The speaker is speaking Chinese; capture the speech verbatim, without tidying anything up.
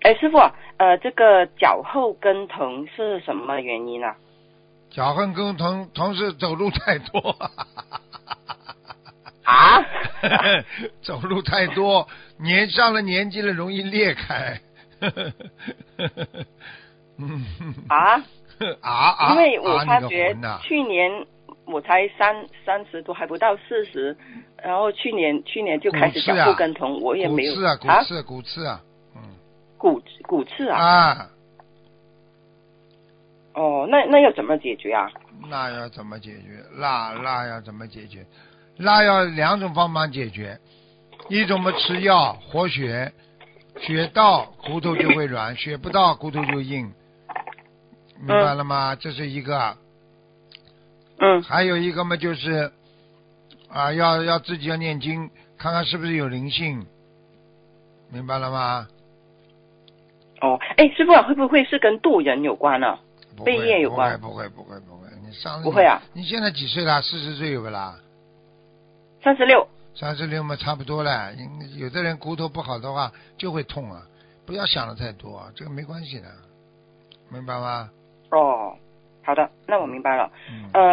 哎，师傅，呃，这个脚后跟疼是什么原因啊？ 脚后跟疼，同时走路太多。 啊？ 走路太多，年上了年纪了，容易裂开。嗯啊啊啊！ 因为我啊发觉你个去年我才三三十多，还不到四十，然后去年去年就开始脚后跟疼，我也没有骨刺啊，骨啊， 刺，骨刺啊，嗯， 骨骨刺啊。 啊， 哦，那那要怎么解决啊？ 那要怎么解决？那那要怎么解决？那要两种方法解决，一种嘛吃药活血，血到骨头就会软，血不到骨头就硬，明白了吗？嗯、这是一个。 嗯。 还有一个嘛就是啊，要要自己要念经，看看是不是有灵性，明白了吗？ 哦，哎，师傅、啊、会不会是跟渡人有关呢、啊？背业有关？ 不会，不会，不会，不会。你上不会啊？ 你现在几岁了？四十岁有不啦？ 三十六。 三十六嘛，差不多了。有的人骨头不好的话就会痛啊，不要想的太多，这个没关系的，明白吗？ 哦，好的，那我明白了。 嗯。 呃。